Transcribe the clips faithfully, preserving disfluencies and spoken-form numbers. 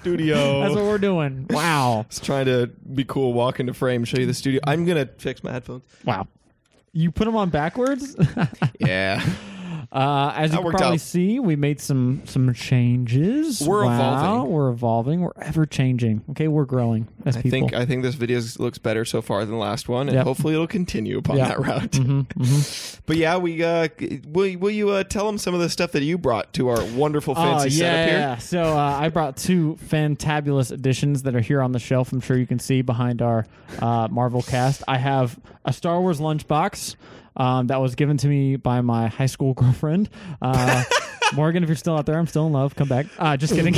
studio. That's what we're doing. Wow. Just trying to be cool, walk into frame, show you the studio. I'm going to fix my headphones. Wow. You put them on backwards? Yeah. Uh, as That you can worked probably out. see, we made some some changes. We're wow, evolving. We're evolving. We're ever changing. Okay, we're growing as I people. think I think this video looks better so far than the last one, and Yep. hopefully it'll continue upon Yep. that route. Mm-hmm, mm-hmm. But yeah, we uh, will will you uh, tell them some of the stuff that you brought to our wonderful fancy oh, yeah, setup here? Yeah. So uh, I brought two fantabulous additions that are here on the shelf. I'm sure you can see behind our uh, Marvel cast. I have a Star Wars lunchbox. Um, that was given to me by my high school girlfriend. Uh, Morgan, if you're still out there, I'm still in love. Come back. Uh, just kidding.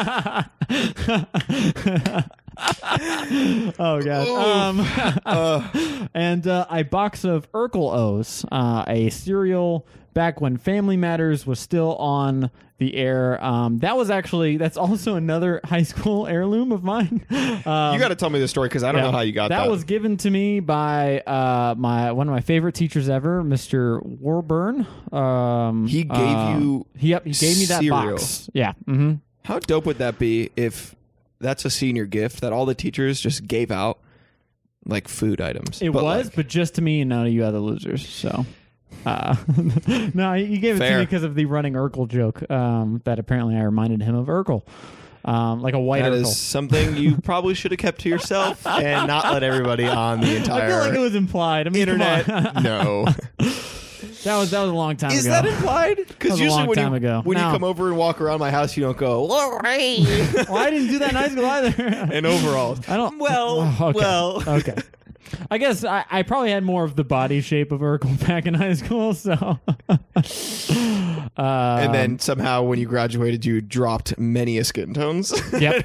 Oh, God. Um, Uh, and uh, a box of Urkel O's, uh, a cereal back when Family Matters was still on the air. Um, that was actually, that's also another high school heirloom of mine. Um, you got to tell me the story because I don't yeah. know how you got that. That was given to me by uh, my one of my favorite teachers ever, Mister Warburn. Um, He gave uh, you he, yep, he gave me that cereal. box. Yeah. Mm-hmm. How dope would that be if that's a senior gift that all the teachers just gave out, like food items? It But, was, like, but just to me and none of you other losers. So, uh, no, he gave it Fair. to me because of the running Urkel joke. Um, that apparently I reminded him of Urkel, um, like a white that Urkel. is something you probably should have kept to yourself and not let everybody on the entire I feel like it was implied. I mean, come on. internet. No. that was that was a long time Is ago. that implied? That Because was a usually long when, time you, ago. when No. you come over and walk around my house, you don't go, all right. Well, I didn't do that in high school either. And overalls. I don't. Well, Oh, okay. well. Okay. I guess I, I probably had more of the body shape of Urkel back in high school, so. uh, And then somehow when you graduated, you dropped many a skin tones. Yep.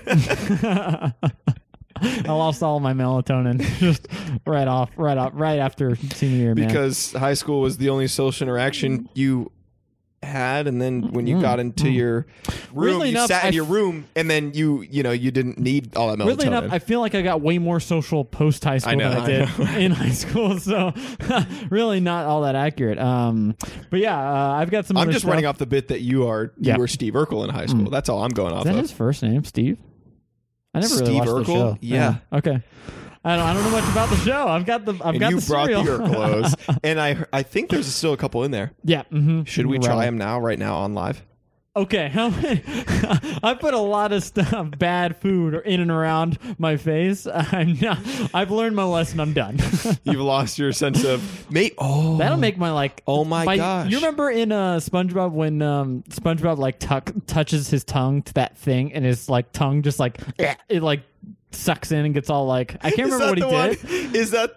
I lost all my melatonin just right off, right off, right after senior year, man. Because high school was the only social interaction you had, and then when you Mm, got into mm. your room, Weirdly you enough, sat in I your f- room, and then you, you know, you didn't need all that melatonin. Weirdly enough, I feel like I got way more social post high school I know, than I I did know. in high school, so really not all that accurate. Um, but yeah, uh, I've got some. I'm other just stuff. running off the bit that you are you Yeah. were Steve Urkel in high school. Mm. That's all I'm going off Is that of. his first name, Steve? I never really Steve watched the Urkel? show. Yeah. Okay. I don't. I don't know much about the show. I've got the. I've and got you the brought cereal. the Urkelos, and I I think there's still a couple in there. Yeah. Mm-hmm. Should we try them now, right now, on live? Okay. How many? I put a lot of stuff, bad food, in and around my face. I'm not. I've learned my lesson. I'm done. You've lost your sense of mate. Oh, That'll make my like. Oh my gosh. You remember in uh, SpongeBob when um, SpongeBob like tuck, touches his tongue to that thing, and his like tongue just like it like sucks in and gets all like I can't Is remember what that he the did. one- Is that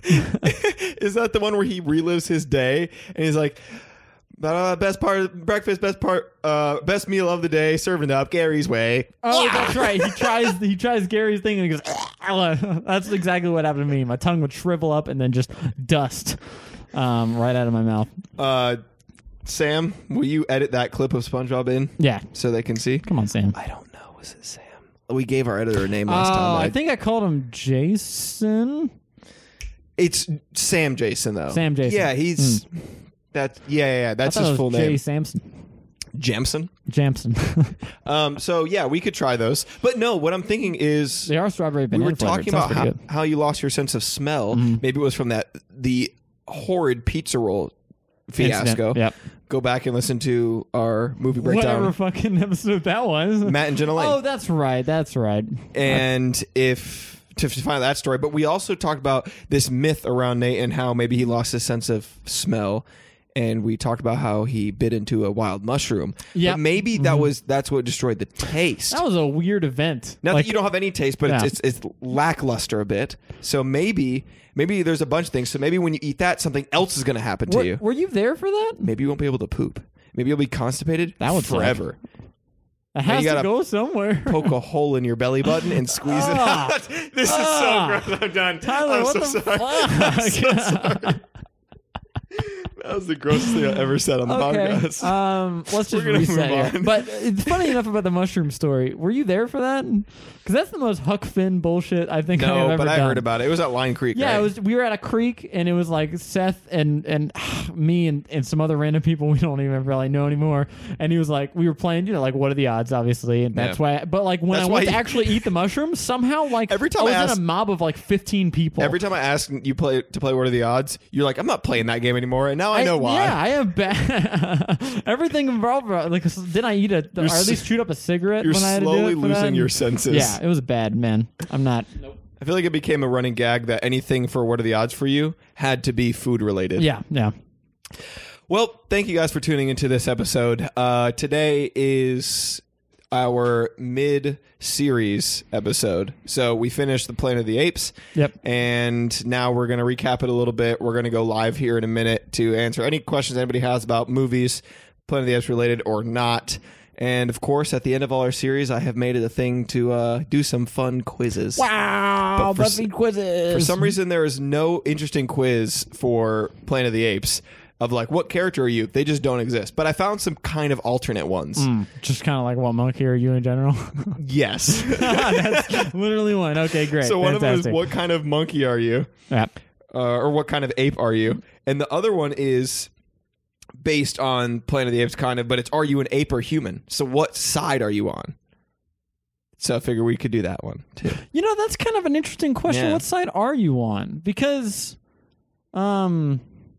the is that the one where he relives his day and he's like, uh, best part of breakfast, best part, uh, best meal of the day, serving up Gary's way. Oh, that's right. He tries. He tries Gary's thing, and he goes. That's exactly what happened to me. My tongue would shrivel up and then just dust um, right out of my mouth. Uh, Sam, will you edit that clip of SpongeBob in Yeah. so they can see? Come on, Sam. I don't know. Was it Sam? We gave our editor a name last Uh, time. I think I called him Jason. It's Sam Jason though. Sam Jason. Yeah, he's that. Yeah, yeah, yeah. That's I thought his it was full Jay name. Samson. Jamson. Jamson. Um. So yeah, we could try those. But no, what I'm thinking is They are strawberry we banana were flavored. talking Sounds about pretty how, good. how you lost your sense of smell. Mhm. Maybe it was from that the horrid pizza roll fiasco. Incident. Yep. Go back and listen to our movie Whatever breakdown. fucking episode that was. Matt and Jenna Lane. Oh, that's right. That's right. And if to find that story, but we also talked about this myth around Nate and how maybe he lost his sense of smell, and we talked about how he bit into a wild mushroom. Yep. But maybe that was that's what destroyed the taste. That was a weird event. Not Like, that you don't have any taste, but Yeah. it's, it's it's lackluster a bit. So maybe maybe there's a bunch of things. So maybe when you eat that, something else is going to happen to were, you. were you there for that? Maybe you won't be able to poop. Maybe you'll be constipated That would suck. forever. It has you to gotta go somewhere. Poke a hole in your belly button and squeeze it Ah. out. This Ah. is so gross. I'm done. Tyler, I'm what so the sorry. fuck? I'm so sorry. That was the grossest thing I ever said on the Okay. podcast. Um, let's just We're gonna reset move here. on. But it's funny enough about the mushroom story. Were you there for that? Because that's the most Huck Finn bullshit I think I've no, ever but I done. heard about it. It was at Lion Creek. Yeah, right? it was. We were at a creek, and it was like Seth and and me and, and some other random people we don't even really know anymore. And he was like, we were playing, you know, like what are the odds, obviously, and that's Yeah. why. But like when That's I why went to you- actually eat the mushrooms, somehow like Every time I was I in asked- a mob of like fifteen people. Every time I ask you play to play What Are the Odds, you're like, I'm not playing that game anymore, and now I know why. Yeah, I have bad everything involved. Like, did I eat a or at s- least shoot up a cigarette You're when I had to do slowly it for losing that? your senses. Yeah, it was bad, man. I'm not. Nope. I feel like it became a running gag that anything for What Are the Odds for you had to be food related. Yeah, yeah. Well, thank you guys for tuning into this episode. Uh, today is our mid-series episode. So we finished the Planet of the Apes. Yep. And now we're going to recap it a little bit. We're going to go live here in a minute to answer any questions anybody has about movies, Planet of the Apes related or not. And of course, at the end of all our series, I have made it a thing to uh, do some fun quizzes. Wow, But for s- BuzzFeed quizzes. For some reason, there is no interesting quiz for Planet of the Apes of like, what character are you? They just don't exist. But I found some kind of alternate ones. Mm, just kind of like what monkey are you in general? Yes. That's literally one. Okay, great. So one Fantastic. of them is, what kind of monkey are you? Yeah. Uh, or what kind of ape are you? And the other one is based on Planet of the Apes, kind of, but it's, are you an ape or human? So what side are you on? So I figure we could do that one too. You know, that's kind of an interesting question. Yeah. What side are you on? Because, um,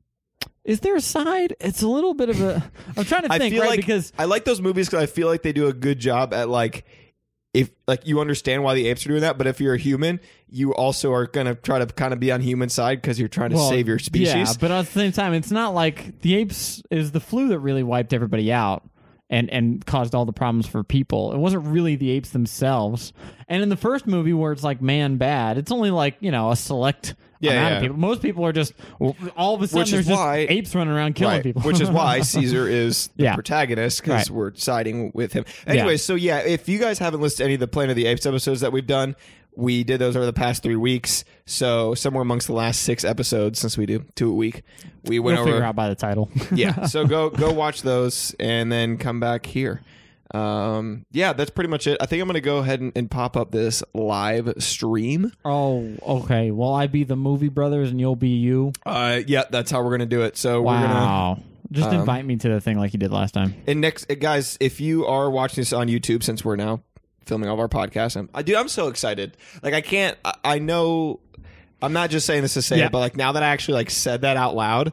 is there a side? It's a little bit of a. I'm trying to I think, feel right? like because I like those movies because I feel like they do a good job at like, if like you understand why the apes are doing that, but if you're a human, you also are gonna try to kind of be on human side because you're trying to well, save your species. Yeah, but at the same time, it's not like the apes is the flu that really wiped everybody out. And, and caused all the problems for people. It wasn't really the apes themselves. And in the first movie where it's like man bad, it's only like, you know, a select Yeah, amount yeah. of people. Most people are just, all of a sudden Which is there's just why- apes running around killing Right, people. which is why Caesar is the Yeah. protagonist because Right. we're siding with him. Anyways, so yeah, if you guys haven't listened to any of the Planet of the Apes episodes that we've done, we did those over the past three weeks. So somewhere amongst the last six episodes, since we do two a week, we went We'll over. figure out by the title. Yeah, so go go watch those and then come back here. Um, yeah, that's pretty much it. I think I'm gonna go ahead and, and pop up this live stream. Oh, okay. Will I be the movie brothers and you'll be you? Uh, yeah, that's how we're gonna do it. So we're gonna. Wow. Just um, invite me to the thing like you did last time. And next, uh, guys, if you are watching this on YouTube, since we're now filming all of our podcasts, I'm, I dude, I'm so excited. Like, I can't. I, I know. I'm not just saying this to say Yeah. it, but like now that I actually like said that out loud,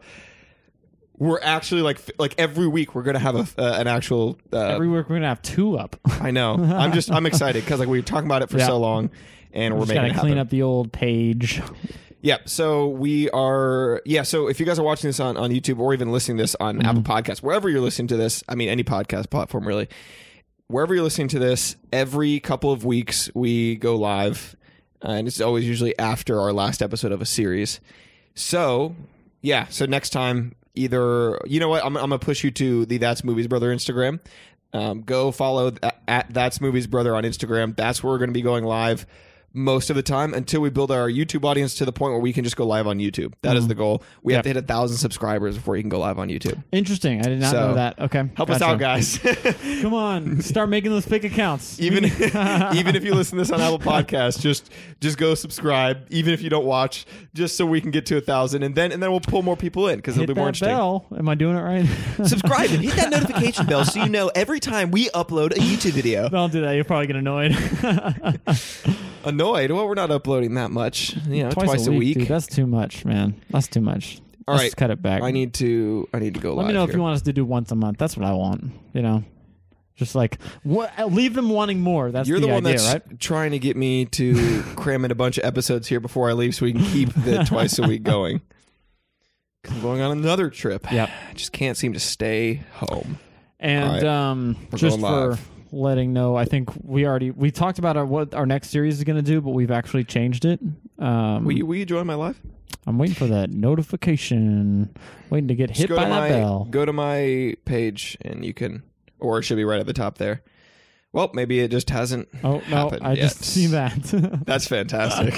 we're actually like f- like every week we're gonna have a uh, an actual. Uh, Every week we're gonna have two up. I know. I'm just. I'm excited because like we were talking about it for Yeah. so long, and we're Just making gotta it clean happen. up the old page. Yeah, so we are, yeah, so if you guys are watching this on, on YouTube or even listening to this on Mm-hmm. Apple Podcasts, wherever you're listening to this, I mean, any podcast platform really, wherever you're listening to this, every couple of weeks we go live, uh, and it's always usually after our last episode of a series. So, yeah, so next time, either, you know what, I'm, I'm going to push you to the That's Movies Brother Instagram. Um, go follow th- at That's Movies Brother on Instagram. That's where we're going to be going live most of the time until we build our YouTube audience to the point where we can just go live on YouTube. That is the goal. We Yep. have to hit a thousand subscribers before you can go live on YouTube. Interesting. I did not So, know that. Okay. Help us Gotcha. out, guys. Come on. Start making those fake accounts. even even if you listen to this on Apple Podcasts, just just go subscribe. Even if you don't watch, just so we can get to a thousand, and then and then we'll pull more people in because it'll Hit be more that interesting. bell. Am I doing it right? Subscribe and hit that notification bell so you know every time we upload a YouTube video. Don't do that. You'll probably get annoyed. Annoyed? Well, we're not uploading that much. You know, twice, Twice, a week. Dude, that's too much, man. That's too much. All Let's right. just cut it back. I need to. I need to go Let live. me know if here. you want us to do once a month. That's what I want. You know, just like what, leave them wanting more. That's You're the, one idea, that's right? trying to get me to cram in a bunch of episodes here before I leave so we can keep the twice a week going. 'Cause I'm going on another trip. Yep. I just can't seem to stay home. And All right. um, We're just going for live. letting know, I think we already we talked about our, what our next series is going to do, but we've actually changed it. Um, Will you, will you join my live? I'm waiting for that notification. Waiting to get Just hit go by to that my bell. go to my page and you can, or it should be right at the top there. Well, maybe it just hasn't Oh, no, happened I yet. just see that. That's fantastic.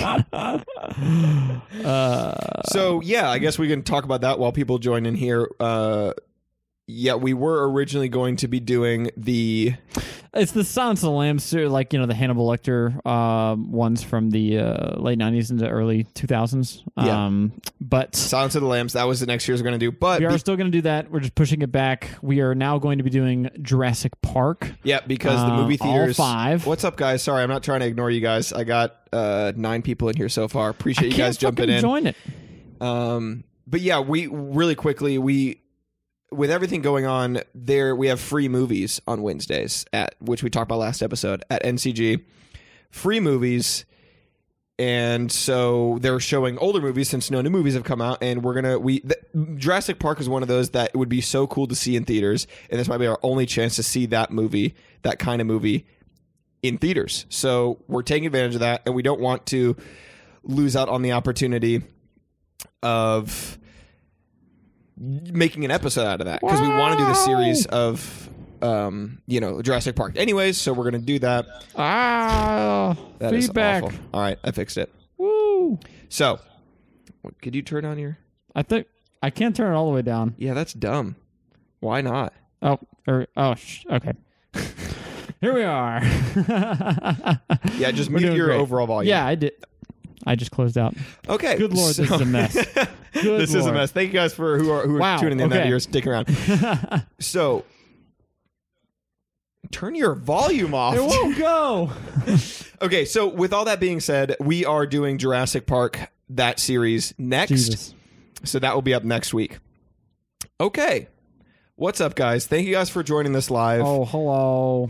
uh, So, yeah, I guess we can talk about that while people join in here. Uh, yeah, we were originally going to be doing the... It's the Silence of the Lambs, so, like, you know, the Hannibal Lecter um, ones from the uh, late nineties into early two thousands. Yeah. Um, but Silence of the Lambs, that was the next year's going to do. But we are be- still going to do that. We're just pushing it back. We are now going to be doing Jurassic Park. Yeah, because the Uh, movie all theaters... five. What's up, guys? Sorry, I'm not trying to ignore you guys. I got uh, nine people in here so far. Appreciate I you can't guys jumping fucking in. join it. Um, but yeah, we really quickly we with everything going on there, we have free movies on Wednesdays at which we talked about last episode at N C G. Free movies, and so they're showing older movies since no new movies have come out, and we're gonna we th- Jurassic Park is one of those that would be so cool to see in theaters, and this might be our only chance to see that movie, that kind of movie, in theaters. So we're taking advantage of that, and we don't want to lose out on the opportunity of making an episode out of that because we want to do the series of um you know Jurassic Park anyways, so we're gonna do that. Ah, That is feedback. awful. All right, I fixed it. Woo! So what, could you turn on your I think I can't turn it all the way down. yeah that's dumb. Why not? Oh, or, oh, sh- okay. Here we are. Yeah, just We're mute doing your great. overall volume. Yeah, I did. I just closed out. Okay. Good Lord, this so- is a mess. Good this is a Lord. mess. Thank you guys for who are who are Wow, tuning in that okay. you're sticking around. So turn your volume off. It won't go. Okay, so with all that being said, we are doing Jurassic Park, that series, next. Jesus. So that will be up next week. Okay. What's up, guys? Thank you guys for joining this live. Oh, hello.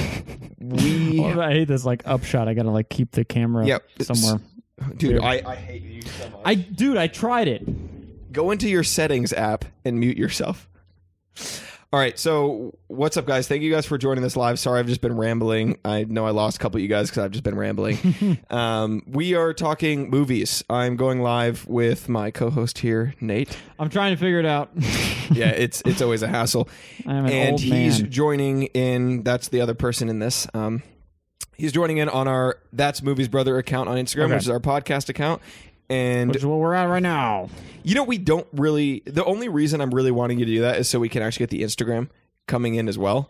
We, Oh, I hate this like upshot. I gotta like keep the camera Yep. somewhere. dude, Weird. I, I hate you so much. I dude, I tried it. Go into your settings app and mute yourself. All right, so what's up, guys? Thank you guys for joining this live. Sorry, I've just been rambling. I know I lost a couple of you guys because I've just been rambling. um, we are talking movies. I'm going live with my co-host here, Nate. I'm trying to figure it out. Yeah, it's it's always a hassle. I'm an and old he's man. joining in. That's the other person in this. Um, he's joining in on our That's Movies Brother account on Instagram, Okay. which is our podcast account. And Which is what we're at right now. you know, we don't really. The only reason I'm really wanting you to do that is so we can actually get the Instagram coming in as well.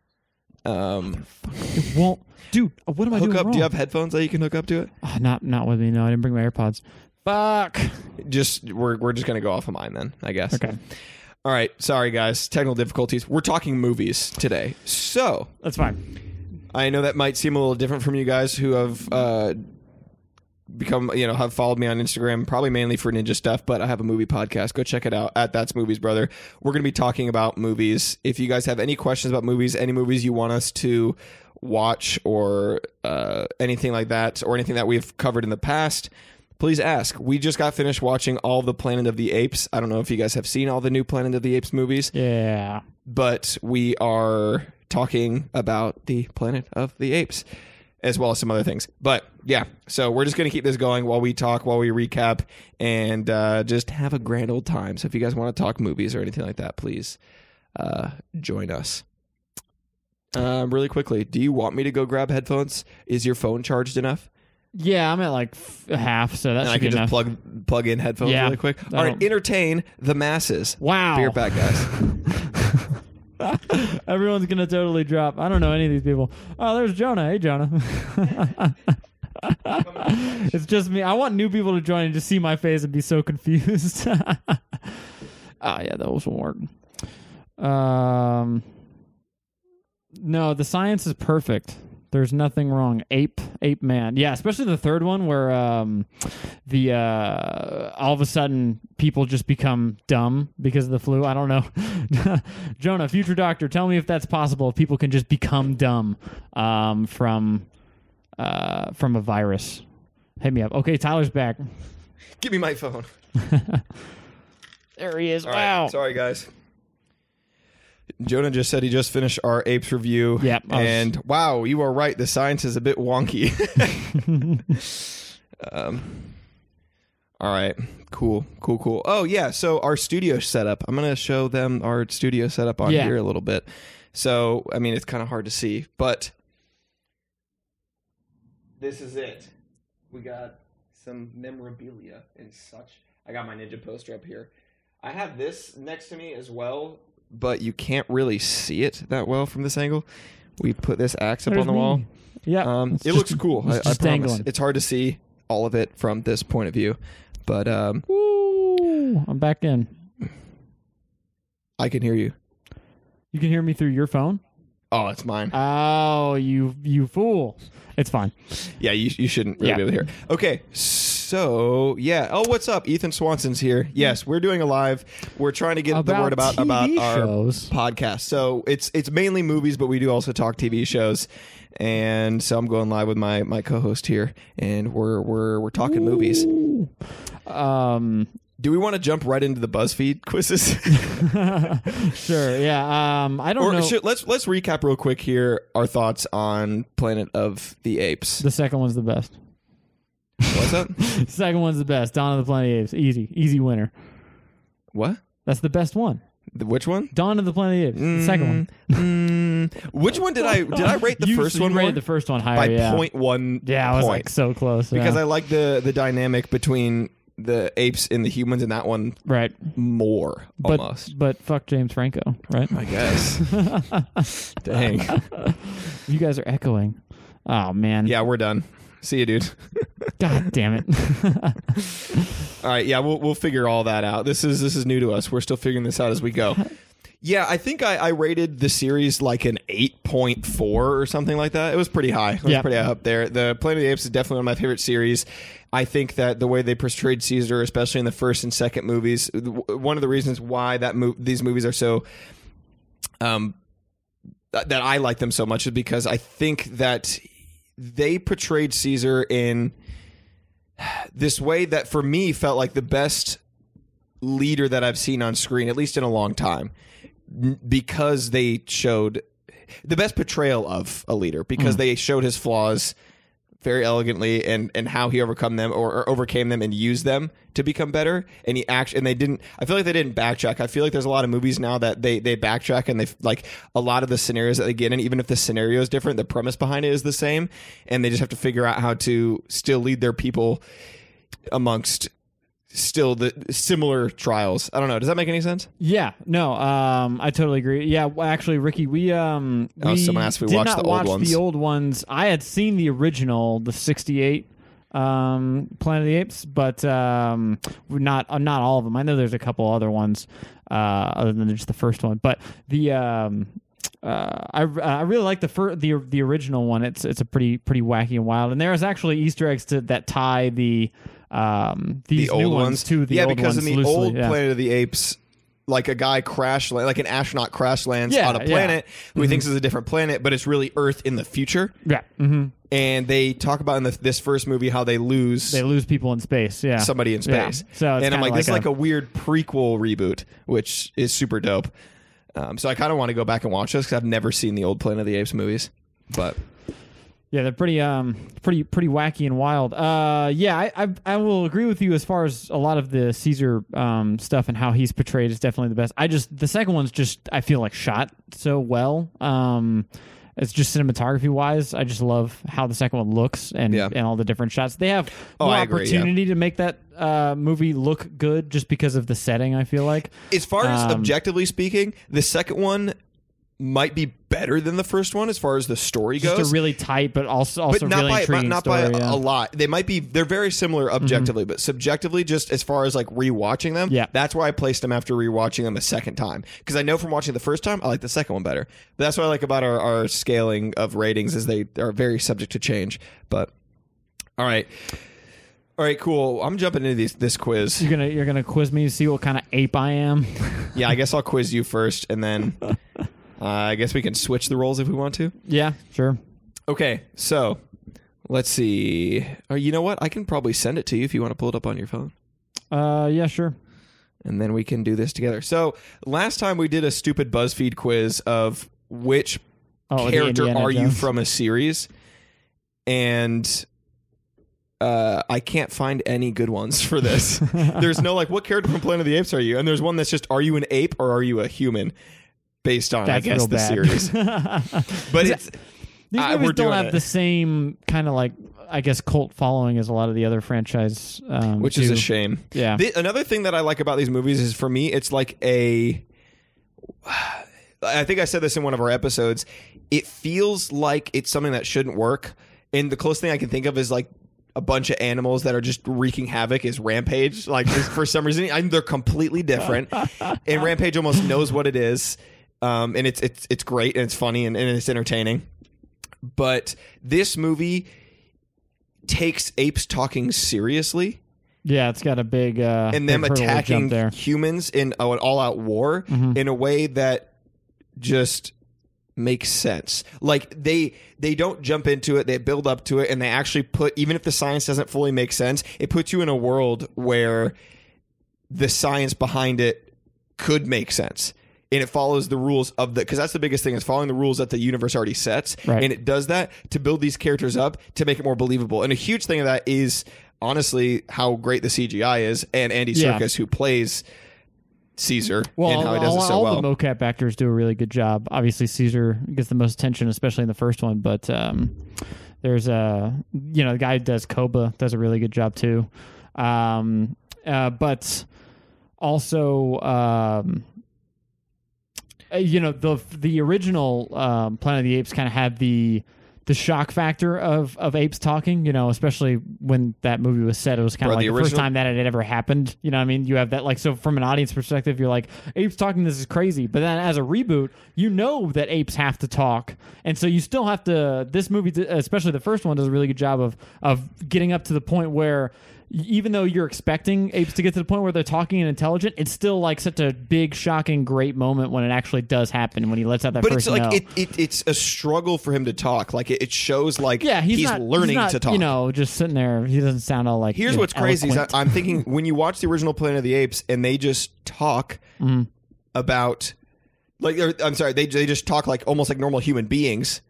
Um, It won't, dude. What am I hook doing up. wrong? Do you have headphones that you can hook up to it? Ah, not not with me. No, I didn't bring my AirPods. Fuck. Just we're we're just gonna go off of mine then, I guess. Okay, All right. Sorry, guys. Technical difficulties. We're talking movies today, so that's fine. I know that might seem a little different from you guys who have uh, become, you know, have followed me on Instagram, probably mainly for ninja stuff, but I have a movie podcast. Go check it out at That's Movies Brother. We're going to be talking about movies. If you guys have any questions about movies, any movies you want us to watch or uh, anything like that, or anything that we've covered in the past, please ask. We just got finished watching all the Planet of the Apes. I don't know if you guys have seen all the new Planet of the Apes movies, Yeah. but we are talking about the Planet of the Apes as well as some other things. But yeah, so we're just going to keep this going while we talk, while we recap, and uh, just have a grand old time. So if you guys want to talk movies or anything like that, please uh, join us. Um, really quickly, do you want me to go grab headphones? Is your phone charged enough? Yeah, I'm at like f- half, so that And should I be can just enough. plug plug in headphones Yeah, really quick. All right, that'll- entertain the masses. Wow. Be right back, guys. Everyone's gonna totally drop. I don't know any of these people. Oh, there's Jonah. Hey, Jonah. It's just me. I want new people to join and just see my face and be so confused. Oh yeah, those won't work. Um, no, the science is perfect. There's nothing wrong. Ape, ape man. Yeah, especially the third one where um, the uh, all of a sudden people just become dumb because of the flu. I don't know. Jonah, future doctor, tell me if that's possible. If people can just become dumb um, from uh, from a virus. Hit me up. Okay, Tyler's back. Give me my phone. There he is. All right, Wow. sorry, guys. Jonah just said he just finished our apes review. Yep, I was- And wow, you are right. The science is a bit wonky. um, all right. Cool. Cool, cool. Oh, yeah. So our studio setup. I'm going to show them our studio setup on Yeah. here a little bit. So, I mean, it's kind of hard to see, but this is it. We got some memorabilia and such. I got my Ninja poster up here. I have this next to me as well, but you can't really see it that well from this angle. We put this axe up There's on the me. wall. Yeah, Um, it's it just- looks cool. I, it's I just promise. dangling. It's hard to see all of it from this point of view, but um, Ooh, I'm back in. I can hear you. You can hear me through your phone. Oh, it's mine. Oh, you you fool! It's fine. Yeah, you you shouldn't really Yeah. be able to hear. Okay, so yeah. Oh, what's up? Ethan Swanson's here. Yes, we're doing a live. We're trying to get the About word about T V about our shows. podcast. So it's it's mainly movies, but we do also talk T V shows. And so I'm going live with my my co-host here, and we're we're we're talking movies. Um, Do we want to jump right into the BuzzFeed quizzes? sure. Yeah. Um, I don't or know. should, let's let's recap real quick here our thoughts on Planet of the Apes. The second one's the best. What's that? The second one's the best. Dawn of the Planet of the Apes. Easy, easy winner. What? That's the best one. The, which one? Dawn of the Planet of the Apes. The second one. Mm, which one did I did I rate the You- first you one more? rated the first one higher. by yeah. point one Yeah, I was point like so close. because yeah. I like the the dynamic between the apes and the humans in that one right. more But almost. but fuck James Franco, right? I guess. Dang. You guys are echoing. Oh man. Yeah, we're done. See you, dude. God damn it. All right, yeah, we'll we'll figure all that out. This is this is new to us. We're still figuring this out as we go. Yeah, I think I, I rated the series like an eight point four or something like that. It was pretty high. It was Yeah. pretty high up there. The Planet of the Apes is definitely one of my favorite series. I think that the way they portrayed Caesar, especially in the first and second movies, w- one of the reasons why that mo- these movies are so um th- that I like them so much is because I think that they portrayed Caesar in this way that for me felt like the best leader that I've seen on screen, at least in a long time, N- because they showed the best portrayal of a leader because they showed his flaws very elegantly and, and how he overcome them or, or overcame them and used them to become better. And he act and they didn't. I feel like they didn't backtrack. I feel like there's a lot of movies now that they they backtrack and they like a lot of the scenarios that they get in, even if the scenario is different, the premise behind it is the same, and they just have to figure out how to still lead their people amongst still the similar trials. I don't know. Does that make any sense? Yeah, no, um, I totally agree. Yeah, well, actually, Ricky, we um, Oh, we someone asked if we did watched not the old watch ones. the old ones. I had seen the original, the sixty-eight um, Planet of the Apes, but um, not uh, not all of them. I know there's a couple other ones uh, other than just the first one, but the. Um, Uh, I uh, I really like the fir- the the original one. It's it's a pretty pretty wacky and wild, and there's actually Easter eggs to that tie the um these The old new ones, ones to the yeah, old because ones in the loosely, old yeah. Planet of the Apes, like a guy crash, like an astronaut crash lands Yeah, on a yeah. planet who he Mhm. thinks is a different planet, but it's really Earth in the future. Yeah, hmm And they talk about in the, this first movie how they lose they lose people in space. Yeah, somebody in Yeah. space. So it's and I'm kinda like, this is like like a weird prequel reboot, which is super dope. Um, so I kind of want to go back and watch this because I've never seen the old Planet of the Apes movies. But Yeah, they're pretty um pretty pretty wacky and wild. Uh yeah, I, I I will agree with you as far as a lot of the Caesar um stuff and how he's portrayed is definitely the best. I just the second one's just I feel like shot so well. Um it's just cinematography wise, I just love how the second one looks and, Yeah. and all the different shots. They have Oh, more I agree, yeah. opportunity to make that uh movie look good just because of the setting, I feel like. as far as Um, objectively speaking, the second one might be better than the first one as far as the story Just goes. a really tight but also also but not really by intriguing not, not story. by a, yeah. Mm-hmm. a lot. They might be. They're very similar objectively, but subjectively, just as far as like rewatching them, Yeah. that's why I placed them after rewatching them a second time because I know from watching the first time I like the second one better. But that's what I like about our, our scaling of ratings is they are very subject to change. But all right, all right, cool. I'm jumping into these, this quiz. You're gonna you're gonna quiz me to see what kind of ape I am. Yeah, I guess I'll quiz you first, and then uh, I guess we can switch the roles if we want to. Yeah, sure. Okay, so let's see. Or you know what? I can probably send it to you if you want to pull it up on your phone. Uh, yeah, sure. And then we can do this together. So last time we did a stupid BuzzFeed quiz of which Oh, the character Indiana are you Jones. from a series, and uh, I can't find any good ones for this. There's no like, what character from Planet of the Apes are you? And there's one that's just, are you an ape or are you a human? Based on, That's I guess, real the bad. series. But it's These uh, movies we're don't doing have it. the same kind of like I guess, cult following as a lot of the other franchise, um, which do. is a shame. Yeah. The, another thing that I like about these movies is, for me, it's like a. I think I said this in one of our episodes. It feels like it's something that shouldn't work, and the closest thing I can think of is like a bunch of animals that are just wreaking havoc is Rampage. Like, just for some reason, I mean, they're completely different, and Rampage almost knows what it is, um, and it's it's it's great and it's funny and, and it's entertaining. But this movie takes apes talking seriously. Yeah, it's got a big uh, and big them hurdle to jump attacking there. humans in oh, an all-out war Mhm. in a way that just makes sense. Like, they they don't jump into it, they build up to it, and they actually put, even if the science doesn't fully make sense, it puts you in a world where the science behind it could make sense. And it follows the rules of the, because that's the biggest thing, is following the rules that the universe already sets. Right. And it does that to build these characters up to make it more believable. And a huge thing of that is, honestly, how great the C G I is, and Andy Yeah. Serkis, who plays Caesar, Well, and how he does all, it so all well. the mocap actors do a really good job. Obviously, Caesar gets the most attention, especially in the first one. But um, there's a, you know, the guy who does Koba does a really good job too. Um, uh, but also, um, uh, you know, the the original um, Planet of the Apes kind of had the the shock factor of of apes talking, you know, especially when that movie was set. It was kind Bro, of like the the, first original- time that it had ever happened. You know what I mean? You have that, like, so from an audience perspective, you're like, apes talking, this is crazy. But then as a reboot, you know that apes have to talk. And so you still have to, this movie, especially the first one, does a really good job of of getting up to the point where, even though you're expecting apes to get to the point where they're talking and intelligent, it's still like such a big, shocking, great moment when it actually does happen, when he lets out that But first it's like no. it, it, it's a struggle for him to talk. Like, it, it shows like Yeah, he's, he's not learning he's not, to talk. You know, just sitting there. He doesn't sound all like. Here's you know, what's crazy is eloquent. I, I'm thinking, when you watch the original Planet of the Apes and they just talk Mhm. about, like, they're- I'm sorry, they they just talk like almost like normal human beings.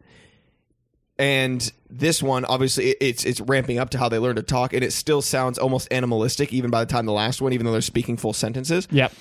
And this one, obviously, it- it's it's ramping up to how they learn to talk, and it still sounds almost animalistic, even by the time the last one, even though they're speaking full sentences. Yep.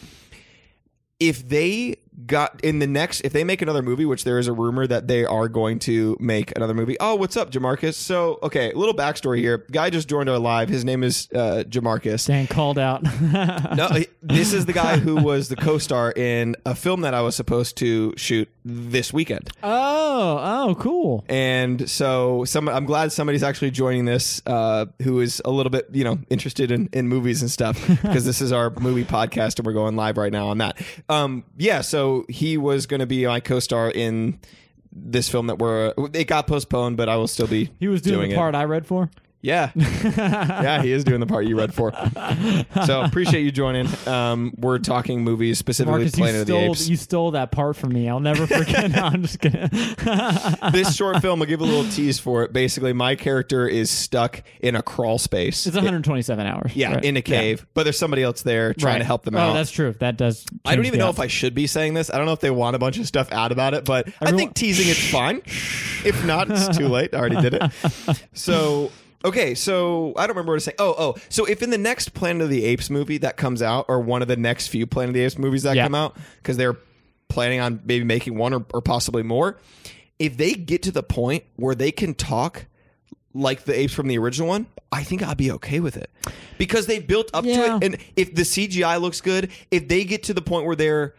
If they got in the next, if they make another movie, which there is a rumor that they are going to make another movie. Oh, what's up, Jamarcus? So, okay, a little backstory here. Guy just joined our live. His name is uh, Jamarcus. Dan called out. No, he- this is the guy who was the co-star in a film that I was supposed to shoot this weekend. Oh, oh, cool. And so some, I'm glad somebody's actually joining this uh, who is a little bit, you know, interested in, in movies and stuff, because this is our movie podcast and we're going live right now on that. Um, yeah, so he was going to be my co-star in this film that we're, it got postponed, but I will still be He was doing, doing the it. part I read for. Yeah. Yeah, he is doing the part you read for. So appreciate you joining. Um, we're talking movies, specifically Marcus, you Planet of the stole, Apes. you stole that part from me. I'll never forget. No, I'm just kidding. This short film, I'll give a little tease for it. Basically, my character is stuck in a crawl space. It's one hundred twenty-seven hours. Yeah, right? in a cave. But there's somebody else there trying Right. to help them oh, out. that's true. That does. I don't change even the know out- if I should be saying this. I don't know if they want a bunch of stuff out about it, but I Everyone- think teasing it's fine. If not, it's too late. I already did it. So, okay, so I don't remember what to say. Oh, oh. So if in the next Planet of the Apes movie that comes out, or one of the next few Planet of the Apes movies that Yeah. come out, because they're planning on maybe making one or, or possibly more, if they get to the point where they can talk like the apes from the original one, I think I'd be okay with it, because they've built up Yeah. to it. And if the C G I looks good, if they get to the point where they're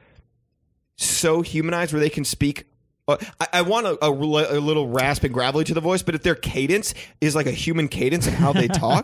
so humanized where they can speak, uh, I, I want a, a, a little rasp and gravelly to the voice, but if their cadence is like a human cadence and how they talk,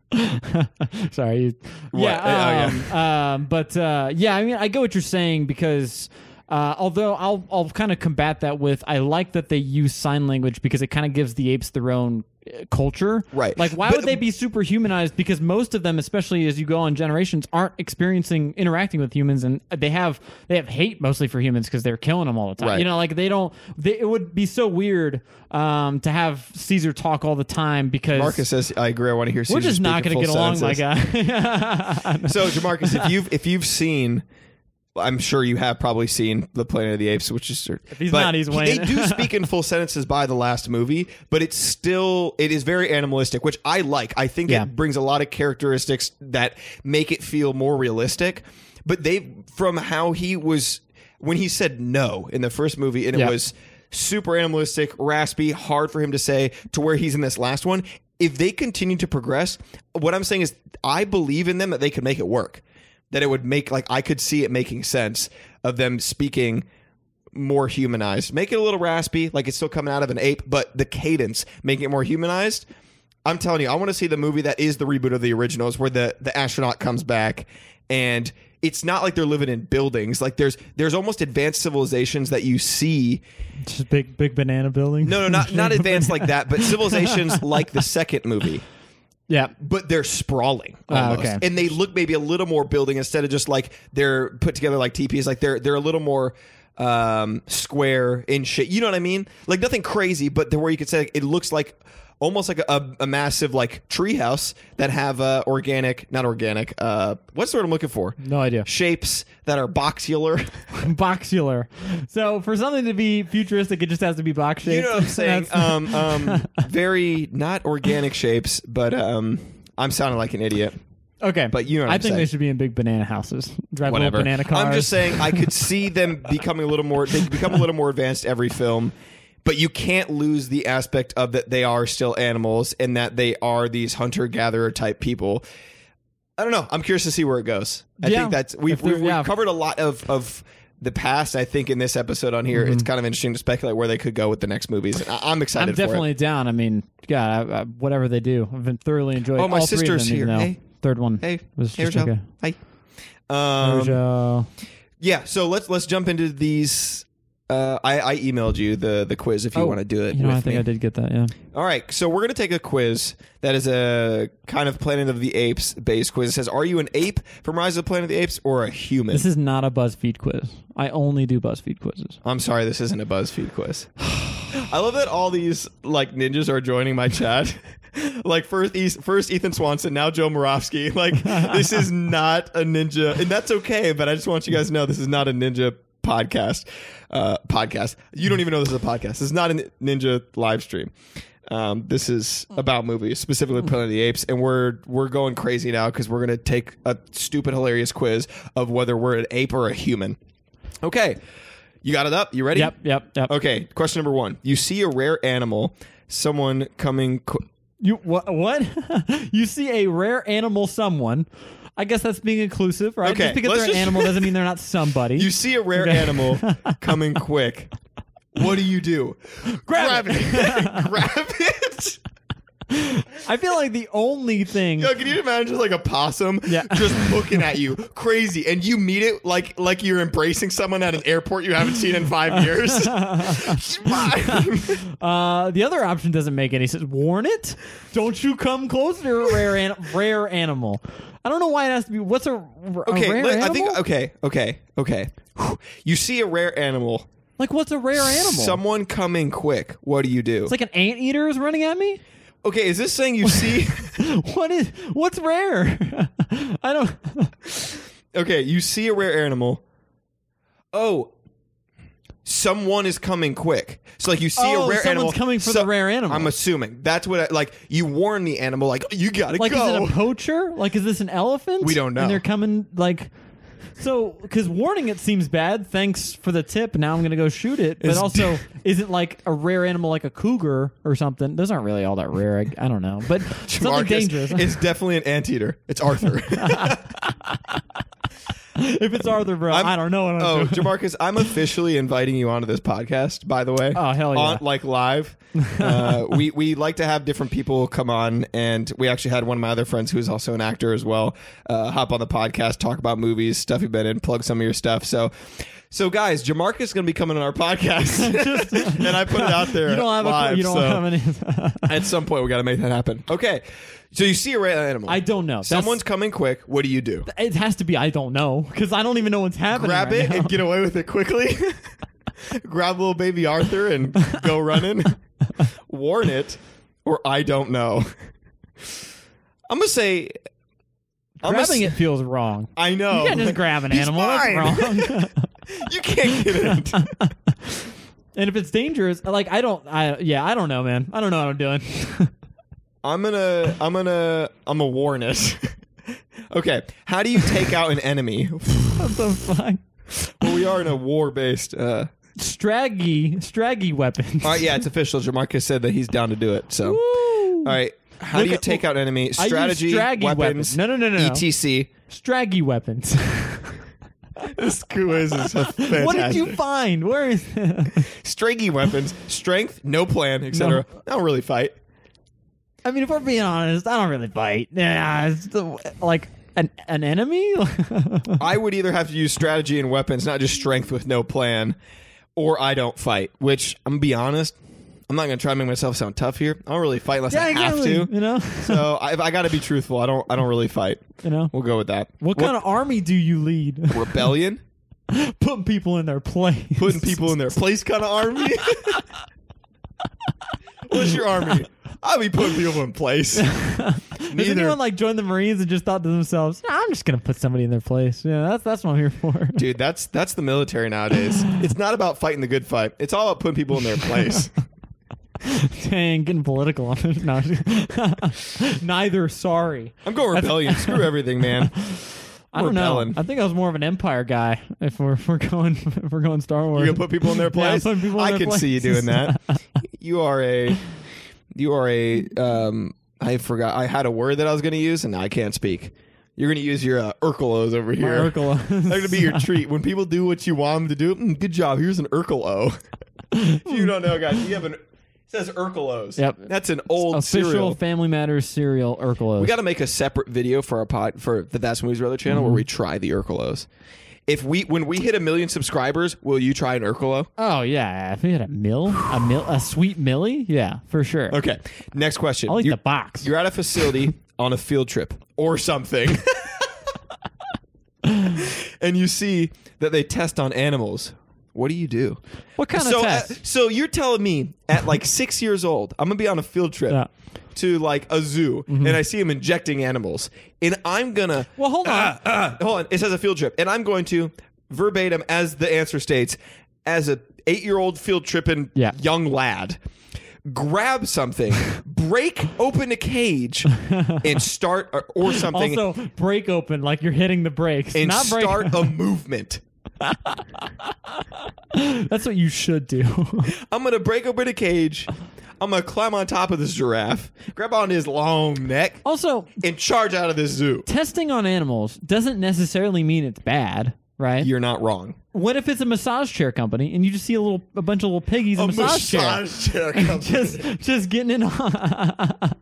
Sorry. You, What? yeah, Oh, um, um, but uh, yeah, I mean, I get what you're saying, because uh, although I'll I'll kind of combat that with, I like that they use sign language, because it kind of gives the apes their own uh, culture. Right. Like, why But- would they be super humanized? Because most of them, especially as you go on generations, aren't experiencing interacting with humans, and they have they have hate mostly for humans because they're killing them all the time. Right. You know, like they don't. They, it would be so weird um, to have Caesar talk all the time, because Marcus says, I agree. I want to hear we're Caesar just not speak in going to full get along, my sentences. guy. So, Jamarcus, if you've if you've seen, I'm sure you have probably seen the Planet of the Apes, which is if he's not, he's They Wayne. do speak in full sentences by the last movie, but it's still it is very animalistic, which I like. I think Yeah. it brings a lot of characteristics that make it feel more realistic. But they, from how he was when he said no in the first movie, and it Yeah. was super animalistic, raspy, hard for him to say, to where he's in this last one. if they continue to progress, what I'm saying is I believe in them that they could make it work. That it would make, like, I could see it making sense of them speaking more humanized. Make it a little raspy, like it's still coming out of an ape, but the cadence, making it more humanized. I'm telling you, I want to see the movie that is the reboot of the originals, where the, the astronaut comes back, and it's not like they're living in buildings. Like there's there's almost advanced civilizations that you see. Just big big banana building. No, no, not not advanced like that, but civilizations like the second movie. Yeah, but they're sprawling Ah, almost, okay. and they look maybe a little more building instead of just like they're put together like teepees. Like they're they're a little more um, square in shape. You know what I mean? Like nothing crazy, but the where you could say it looks like almost like a, a massive like treehouse that have uh, organic, not organic. Uh, what's the word I'm looking for? no idea. Shapes that are boxular. Boxular. So for something to be futuristic, it just has to be box shaped. You know what I'm saying? um, um, very not organic shapes, but um, I'm sounding like an idiot. Okay, But you know what I I'm think saying. they should be in big banana houses. Drive Whatever. little banana cars. I'm just saying I could see them becoming a little more. They become a little more advanced every film. But you can't lose the aspect of that they are still animals and that they are these hunter-gatherer type people. I don't know. I'm curious to see where it goes. I Yeah. think that's we've, If they're- we've, we've yeah. covered a lot of, of the past. I think in this episode on here, Mm-hmm. it's kind of interesting to speculate where they could go with the next movies. And I, I'm excited I'm for it. definitely down. I mean, God, I, I, whatever they do, I've been thoroughly enjoying. Oh, my all three of sister's them, here. even though Hey. third one Hey, was hey, just Rachel. okay. Hi. Um, Rachel. yeah. So let's let's jump into these. Uh, I, I emailed you the the quiz if you Oh, want to do it. You know, with I think me. I did get that. Yeah. All right, so we're going to take a quiz that is a kind of Planet of the Apes based quiz. It says, are you an ape from Rise of the Planet of the Apes or a human? This is not a BuzzFeed quiz. I only do BuzzFeed quizzes. I'm sorry, this isn't a BuzzFeed quiz. I love that all these like ninjas are joining my chat. Like first, East, first Ethan Swanson, now Joe Moravsky. Like this is not a ninja, and that's okay. But I just want you guys to know this is not a ninja podcast. Uh, podcast. You don't even know this is a podcast. This is not a ninja live stream. Um, this is about movies, specifically Planet of the Apes, and we're we're going crazy now because we're gonna take a stupid, hilarious quiz of whether we're an ape or a human. Okay, you got it up. You ready? Yep. Yep. Yep. Okay. Question number one: you see a rare animal, someone coming. Qu- You what? What? You see a rare animal, someone. I guess that's being inclusive, right? Okay, Just because let's they're an just- animal doesn't mean they're not somebody. you see a rare Okay. animal coming quick. What do you do? Grab it. Grab it. I feel like the only thing. Yo, can you imagine just like a possum Yeah. just looking at you crazy, and you meet it like like you're embracing someone at an airport you haven't seen in five years? Smile. Uh, the other option doesn't make any sense. Warn it. Don't you come close to a rare an- rare animal. I don't know why it has to be. What's a, a Okay, rare let- animal? I think okay, okay, okay. You see a rare animal, Like what's a rare animal? someone coming quick. What do you do? It's like an anteater is running at me. Okay, is this saying you see? What is? What's rare? I don't. Okay, you see a rare animal. Oh, someone is coming quick. So like you see Oh, a rare someone's animal coming for the rare animal. I'm assuming that's what I, like you warn the animal like you gotta Like, go. is it a poacher? Like, is this an elephant? We don't know. And they're coming, like... So, because warning it seems bad, thanks for the tip, now I'm going to go shoot it. But Is- also, is it like a rare animal like a cougar or something? Those aren't really all that rare. I, I don't know. But something Marcus, dangerous. It's definitely an anteater. It's Arthur. If it's Arthur, bro, I'm- I don't know what I'm Oh, doing. Jamarcus, I'm officially inviting you onto this podcast, by the way. Oh, hell yeah. On, like live. Uh, we, we like to have different people come on, and we actually had one of my other friends who's also an actor as well uh, hop on the podcast, talk about movies, stuff you've been in, plug some of your stuff. So, so guys, Jamarcus is going to be coming on our podcast, and I put it out there You don't have live. a... You don't so have any... at some point, we got to make that happen. Okay. So you see a rare animal. I don't know. That's- Someone's coming quick. What do you do? It has to be I don't know, because I don't even know what's happening Grab right it now. and get away with it quickly. Grab little baby Arthur and go running. Warn it, or I don't know. I'm gonna say. I'm gonna Grabbing s- it feels wrong. I know. You can't just grab an He's animal. fine. That's wrong. You can't get it. And if it's dangerous, like I don't, I yeah, I don't know, man. I don't know what I'm doing. I'm gonna. I'm gonna. I'm gonna warn it. Okay. How do you take out an enemy? What the fuck? Well, we are in a war-based. Uh, Straggy, straggy weapons. all right. Yeah, it's official. Jamarcus said that he's down to do it. So. Woo. All right. How Look do you at- take out enemy? I use Strategy, straggy weapons, weapons. No, no, no, no, no. E T C. Straggy weapons. This quiz is fantastic. What did you find? Where is Straggy weapons, strength, no plan, et cetera. I don't really fight. I mean, if we're being honest, I don't really fight. Yeah, it's the, like an an enemy. I would either have to use strategy and weapons, not just strength with no plan, or I don't fight. Which I'm gonna be honest, I'm not gonna try to make myself sound tough here. I don't really fight unless yeah, I have exactly, to. You know. So I, I got to be truthful. I don't. I don't really fight. You know. We'll go with that. What, kind of army do you lead? Rebellion? Putting people in their place. Putting people in their place kind of army? What's your army? I'll be putting people in place. Has anyone like joined the Marines and just thought to themselves, nah, I'm just gonna put somebody in their place? Yeah, that's that's what I'm here for. Dude, that's that's the military nowadays. It's not about fighting the good fight. It's all about putting people in their place. Dang, getting political on it. No. Neither, sorry. I'm going rebellion. Screw everything, man. I don't Rebelling. know. I think I was more of an Empire guy. If we're if we're going if we're going Star Wars, You're gonna put people in their Yeah, place. putting people in I their can see you places. doing that. You are a, you are a. Um, I forgot. I had a word that I was gonna use, and now I can't speak. You're gonna use your uh, Urkelos over here. My Urkel. They're gonna be your treat when people do what you want them to do. Mm, good job. Here's an Urkel-O. If you don't know, guys, you have an. It says Urkelos. Yep. That's an old Official cereal. Family Matters cereal Urkelos. We got to make a separate video for our pod for the That's Movies Brother channel Mm-hmm. where we try the Urkelos. If we when we hit a million subscribers, will you try an Urkelo? Oh yeah, if we had a mill, a mill, a sweet millie, yeah, for sure. Okay. Next question. I'll eat You're- the box. You're at a facility on a field trip or something, and you see that they test on animals. What do you do? What kind so, of uh, test? so you're telling me at like six years old, I'm gonna be on a field trip Yeah. to like a zoo, and I see them injecting animals, and I'm gonna. Well, hold on. Ah, ah, hold on. It says a field trip, and I'm going to verbatim, as the answer states, as a eight year old field tripping Yeah. young lad. Grab something, break open a cage, and start or, or something, Also, break open like you're hitting the brakes. and not break. start a movement. That's what you should do. I'm gonna break open a cage. I'm gonna climb on top of this giraffe, grab on his long neck, Also, and charge out of this zoo. testing on animals doesn't necessarily mean it's bad, right? You're not wrong. What if it's a massage chair company and you just see a little, a bunch of little piggies in a massage, chair, chair company. just, just getting it on?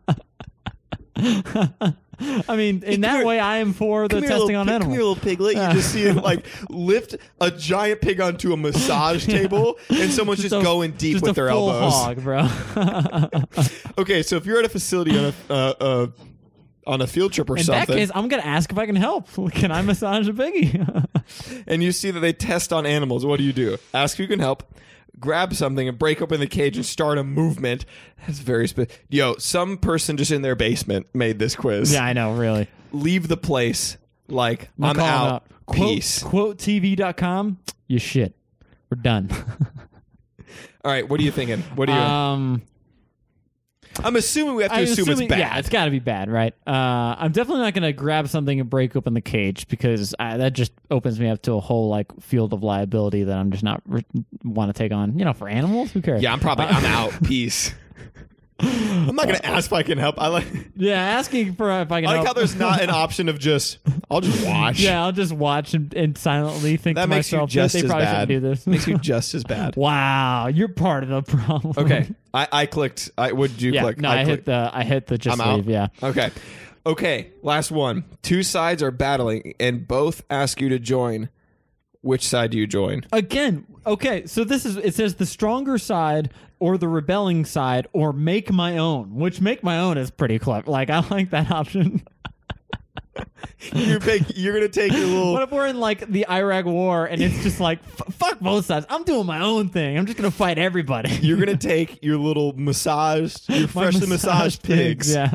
I mean, in that here- way, I am for the Come here, testing little on pig- animals. Come here, little piglet. You just see him like lift a giant pig onto a massage table, and someone's just, a- going deep just with a their full elbows. hog, bro. Okay, so if you're at a facility on a uh, uh, on a field trip or In something, that case, I'm gonna ask if I can help. Can I massage a piggy? and you see that they test on animals, what do you do? Ask if you can help. Grab something and break open the cage and start a movement. That's very specific. Yo, some person just in their basement made this quiz. Yeah, I know, really. Leave the place like I'm, calling out. Quote, Peace. quote T V dot com. You shit. We're done. All right, what are you thinking? What are you? um, I'm assuming we have to I'm assume assuming, it's bad. Yeah, it's got to be bad, right? Uh, I'm definitely not going to grab something and break open the cage because I, that just opens me up to a whole like field of liability that I'm just not re- want to take on. You know, for animals, who cares? Yeah, I'm probably I'm out. Peace. I'm not gonna ask if I can help. I like Yeah, asking for if I can. I like help. how there's not an option of just I'll just watch. Yeah, I'll just watch and, and silently think that to makes you myself just that they as probably bad. shouldn't do this. Makes you just as bad. Wow, you're part of the problem. Okay, I, I clicked. I what did you Yeah, click? no, I, hit clicked. the I hit the just I'm out. leave. Yeah. Okay, okay. Last one. Two sides are battling, and both ask you to join. Which side do you join? Again, okay, so this is it says the stronger side or the rebelling side or make my own, which make my own is pretty clever. Like I like that option. You're pick, You're gonna take your little. What if we're in like the Iraq war and it's just like f- fuck both sides. I'm doing my own thing. I'm just gonna fight everybody. You're gonna take your little massaged, your My freshly massaged pigs. Yeah,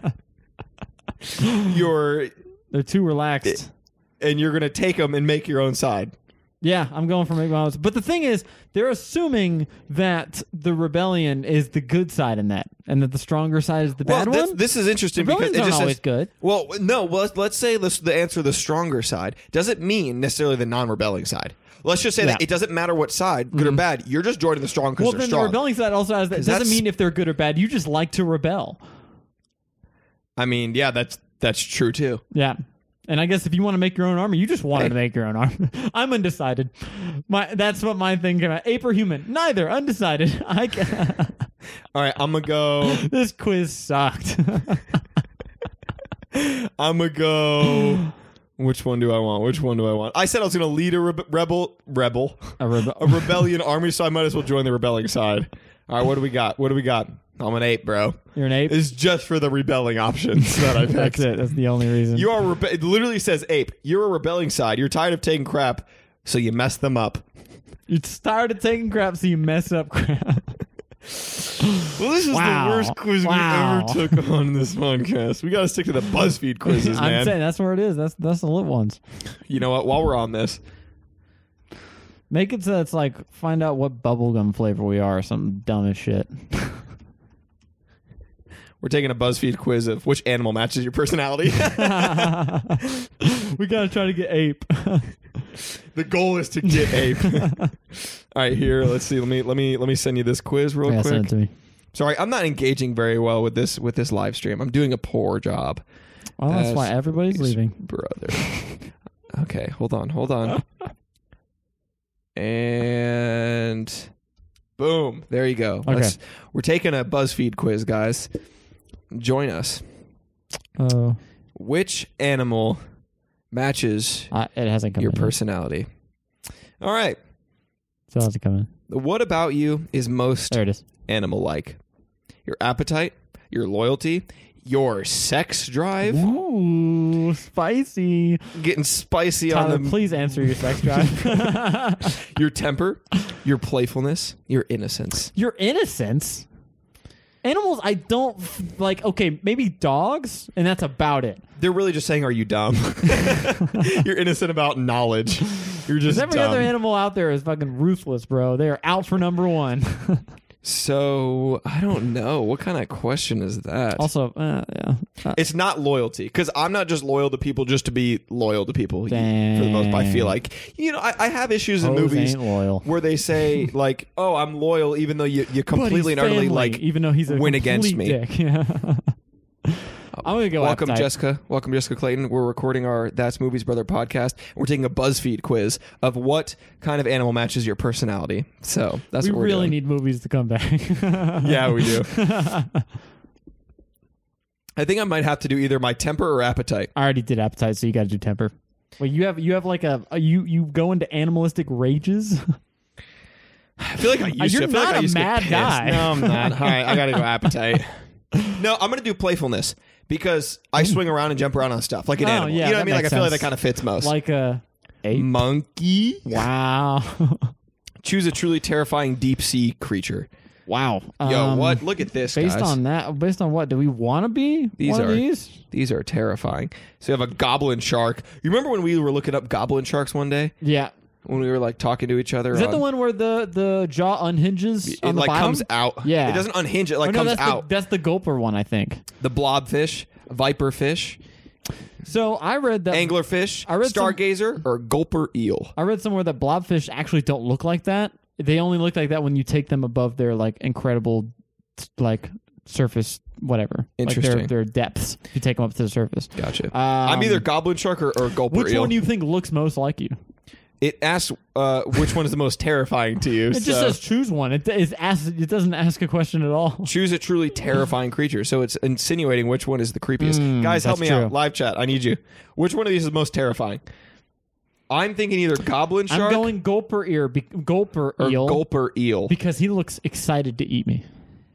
Your they're too relaxed. and you're gonna take them and make your own side. Yeah, I'm going for make my own. But the thing is, they're assuming that the rebellion is the good side in that, and that the stronger side is the Well, bad this, one. this is interesting because Rebellions it aren't just always says, good. Well, no. Well, let's, let's say this, the answer the stronger side doesn't mean necessarily the non-rebelling side. Let's just say Yeah. that it doesn't matter what side, good or bad. You're just joining the strong because Well, they're then strong. the rebelling side also has that. Doesn't that's- mean if they're good or bad. You just like to rebel. I mean, yeah, that's that's true too. Yeah. And I guess if you want to make your own armor, you just wanted Hey. to make your own armor. I'm undecided. My That's what my thing came out. Ape or human? Neither. Undecided. I can- All right, I'm gonna go. This quiz sucked. I'm gonna go. Which one do I want? Which one do I want? I said I was gonna lead a rebe- rebel, rebel, A rebe- a rebellion army, so I might as well join the rebelling side. All right, what do we got? What do we got? I'm an ape, bro. You're an ape? It's just for the rebelling options that I picked. That's it. That's the only reason. You are. Rebe- it literally says ape. You're a rebelling side. You're tired of taking crap, so you mess them up. You started taking crap, so you mess up crap. Well, this is Wow. the worst quiz Wow. we ever took on this podcast. We got to stick to the BuzzFeed quizzes, I'm man. saying that's where it is. That's that's the lit ones. You know what? While we're on this, Make it so it's like find out what bubblegum flavor we are or something dumb as shit. we're taking a BuzzFeed quiz of which animal matches your personality. We gotta try to get ape. The goal is to get ape. All right, here. Let's see. Let me let me let me send you this quiz real Yeah, quick. send it to me. Sorry, I'm not engaging very well with this with this live stream. I'm doing a poor job. Well, that's That's why everybody's leaving. Brother. Okay, hold on, hold on. And boom, there you go. Okay. Let's- we're taking a BuzzFeed quiz, guys. Join us. Oh, Which animal matches uh, it hasn't come your in. personality? All right. So how's it coming? What about you is most There it is. animal-like? Your appetite, your loyalty, your sex drive. Ooh, spicy. Getting spicy Tyler, on the please answer your sex drive. your temper, your playfulness, your innocence. Your innocence. Animals, I don't f- like. Okay, maybe dogs, and that's about it. They're really just saying, "Are you dumb?" You're innocent about knowledge. You're just Every dumb. other animal out there is fucking ruthless, bro. They are out for number one. So I don't know what kind of question is that. Also, uh, yeah. Uh, It's not loyalty because I'm not just loyal to people just to be loyal to people. For the most part, I feel like you know I, I have issues in hoes movies ain't loyal. where they say like, "Oh, I'm loyal," even though you you But he's completely and utterly family, like even though he's a win complete against me. dick. Yeah. I'm gonna go. Welcome, appetite. Jessica. Welcome, Jessica Clayton. We're recording our That's Movies Brother podcast. We're taking a BuzzFeed quiz of what kind of animal matches your personality. So that's We what we're really doing. need movies to come back. Yeah, we do. I think I might have to do either my temper or appetite. I already did appetite, so you got to do temper. Wait, you have you have like a, a you you go into animalistic rages. I feel like I used You're to. I feel not like I a used to mad get pissed. guy. No, I'm not. All right, I gotta go appetite. No, I'm gonna do playfulness because I swing around and jump around on stuff like an Oh, animal. yeah, you know what I that mean? Like I makes feel like that sense. kind of fits most. Like a ape. Monkey. Wow. Choose a truly terrifying deep sea creature. Wow. Yo, Um, what? Look at this, Based guys. on that, based on what do we want to be? These one are- of these? These are terrifying. So you have a goblin shark. You remember when we were looking up goblin sharks one day Yeah. when we were like talking to each other? Is that on- the one where the the jaw unhinges It on the like bottom? comes out. Yeah. It doesn't unhinge. It Oh, like no, comes that's out. The, that's the gulper one, I think. The blobfish, viperfish, So I read that anglerfish, I read some- stargazer, or gulper eel. I read somewhere that blobfish actually don't look like that. They only look like that when you take them above their like incredible like surface whatever. Interesting. Like their, their depths. If you take them up to the surface. Gotcha. Um, I'm either goblin shark or, or gulper Which eel. one do you think looks most like you? it asks uh, which one is the most terrifying to you. It just so says choose one. It is ask, It doesn't ask a question at all. choose a truly terrifying creature. So it's insinuating which one is the creepiest. Mm, Guys, help me that's out. true. Live chat. I need you. Which one of these is most terrifying? I'm thinking either goblin shark I'm going gulper ear, be, gulper or eel, gulper eel. because he looks excited to eat me.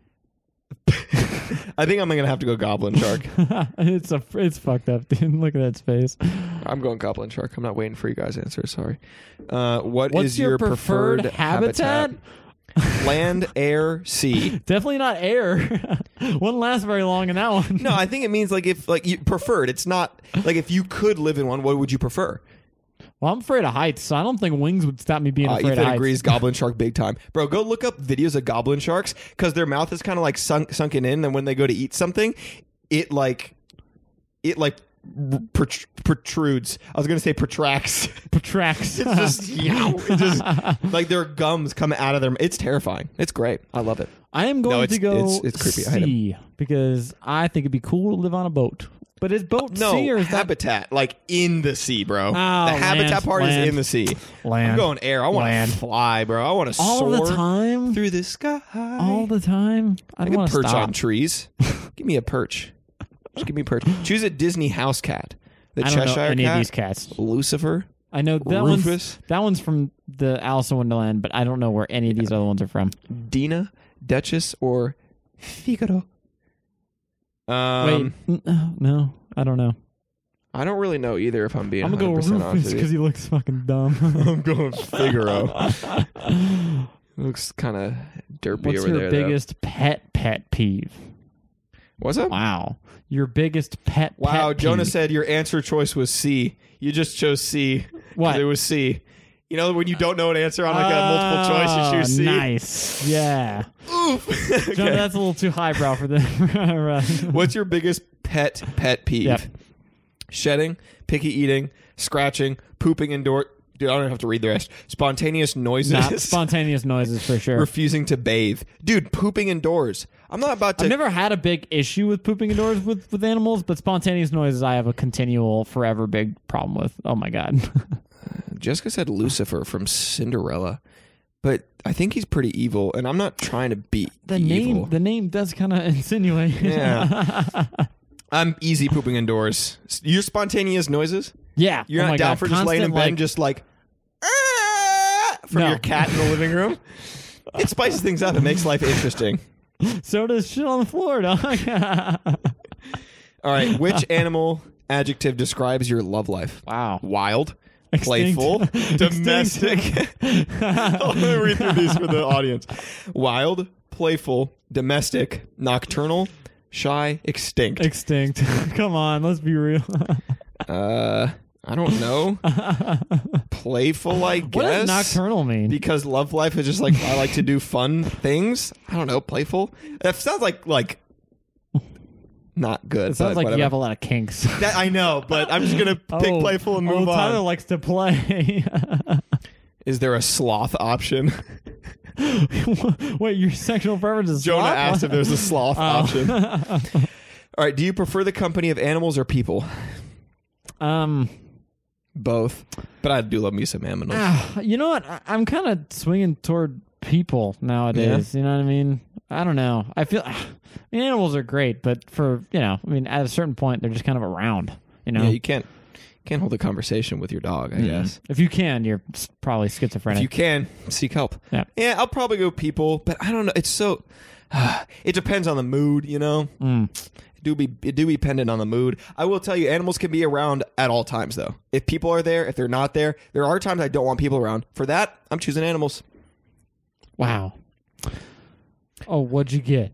I think I'm going to have to go goblin shark. it's a it's fucked up, dude. Look at that space. I'm going goblin shark. I'm not waiting for you guys' answers. Sorry. Uh, what What's is your, your preferred, habitat? habitat? Land, air, sea. Definitely not air. Wouldn't last very long in that one. No, I think it means like if like you preferred. It's not like if you could live in one, what would you prefer? Well, I'm afraid of heights, so I don't think wings would stop me being Uh, afraid Ethan of heights. agrees. Goblin shark, big time, bro. Go look up videos of goblin sharks because their mouth is kind of like sunk, sunken in, and when they go to eat something, it like, it like prot- protrudes. I was going to say protracts. Protracts. It's just, yow, it just like their gums come out of their. It's terrifying. It's great. I love it. I am going No, it's- to go it's- it's creepy. I hate 'em. sea because I think it'd be cool to live on a boat. But is boat No, sea or is that habitat, like in the sea, bro. Oh, the habitat land, part land. is in the sea. land? I'm going air. I want to Land. fly, bro. I want to all soar the time? through the sky. All the time? I I don't can want to perch stop. on trees. Give me a perch. Just give me a perch. Choose a Disney house cat. The I don't Cheshire know any cat. of these cats. Lucifer. I know that Rufus. one's that one's from the Alice in Wonderland, but I don't know where any of these other ones are from. Dina, Duchess, or Figaro. Um, Wait, n- uh, no, I don't know. I don't really know either. If I'm being, I'm gonna go one hundred percent honest Rufus with because you. he looks fucking dumb. I'm going Figaro. Looks kind of derpy What's over your there. biggest pet pet peeve? Though. What's up? Wow, your biggest pet. Wow, pet Jonah peeve. said your answer choice was C. You just chose C. 'cause What? It was C. You know when you don't know an answer on like a multiple choice, you choose C. Oh, Nice, yeah. Oof. Okay. Jonah, that's a little too highbrow for this. Right. What's your biggest pet pet peeve? Yep. Shedding, picky eating, scratching, pooping indoor. Dude, I don't have to read the rest. Spontaneous noises. Not spontaneous noises for sure. Refusing to bathe. Dude, pooping indoors. I'm not about to. I've never had a big issue with pooping indoors with, with animals, but spontaneous noises I have a continual, forever big problem with. Oh my god. Jessica said Lucifer from Cinderella, but I think he's pretty evil, and I'm not trying to be The evil. name, the name does kind of insinuate. Yeah. I'm easy pooping indoors. Your spontaneous noises? yeah. You're Oh not my down God. for just laying in Constant, bed, like, just like "Ah," from No. your cat in the living room? It spices things up. It makes life interesting. so does shit on the floor, dog. All right. Which animal adjective describes your love life? Wow. Wild, Extinct. playful, domestic. Let me read through these for the audience. Wild, playful, domestic, nocturnal, shy, extinct. Extinct. Come on, let's be real. Uh, I don't know. Playful, I guess. What does nocturnal mean? Because love life is just like I like to do fun things. I don't know. Playful. That sounds like like not good. It sounds but like whatever. you have a lot of kinks. That, I know, but I'm just gonna pick Oh, playful and move oh, Tyler on. likes to play. Is there a sloth option? Wait, your sexual preference is Jonah sloth? asked if there's a sloth Oh. option. All right. Do you prefer the company of animals or people? Um, Both. But I do love me some animals. ah, you know what? I- I'm kind of swinging toward people nowadays. You know what I mean? I don't know. I feel I mean, animals are great, but for you know, I mean, at a certain point, they're just kind of around. You know, Yeah, you can't can't hold a conversation with your dog. I Mm. guess. if you can, you're s- probably If schizophrenic. you can, seek help. Yeah. Yeah, I'll probably go people, but I don't know. It's so. It depends on the mood, you know. Mm. It do be it do be dependent on the mood. I will tell you, animals can be around at all times, though. If people are there, if they're not there, there are times I don't want people around. For that, I'm choosing animals. Wow. Oh, what'd you get?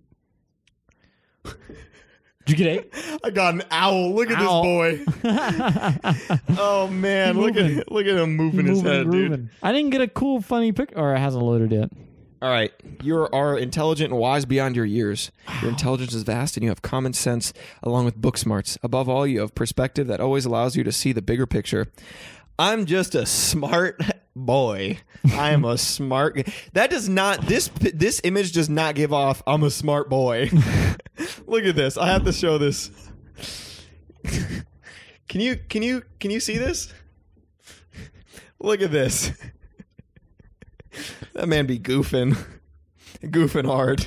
Did you get eight? I got an owl. Look at Owl. this boy. Oh man, look Moving. at look at him moving his Moving, head, dude. grooving. I didn't get a cool, funny pic, or it hasn't loaded yet. All right. You are intelligent and wise beyond your years. Your intelligence is vast and you have common sense along with book smarts. Above all, you have perspective that always allows you to see the bigger picture. I'm just a smart boy. I am a smart. That does not this this image does not give off I'm a smart boy. Look at this. I have to show this. Can you can you can you see this? Look at this. That man be goofing. Goofing hard.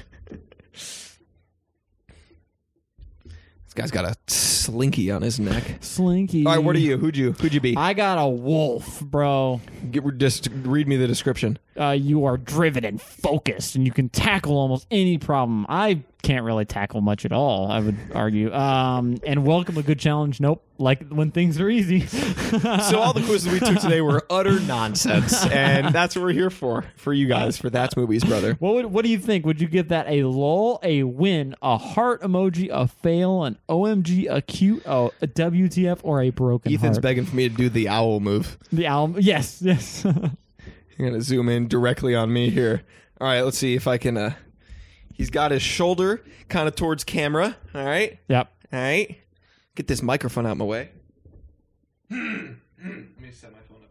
This guy's got a slinky on his neck. Slinky. All right, what are you? Who'd you who'd you be? I got a wolf, bro. Get, just read me the description. Uh, you are driven and focused, and you can tackle almost any problem. I can't really tackle much at all, I would argue. Um, and welcome a good challenge. Nope. Like when things are easy. So all the quizzes we took today were utter nonsense, and that's what we're here for. For you guys, for That's Movies, brother. What would, what do you think? Would you give that a lull, a win, a heart emoji, a fail, an O M G, a cute, oh, a W T F, or a broken Ethan's heart? begging for me to do the owl move. The album. Yes, yes. You're gonna zoom in directly on me here. All right, let's see if I can. Uh, he's got his shoulder kind of towards camera. All right, Yep. all right. get this microphone out of my way. Let me set my phone up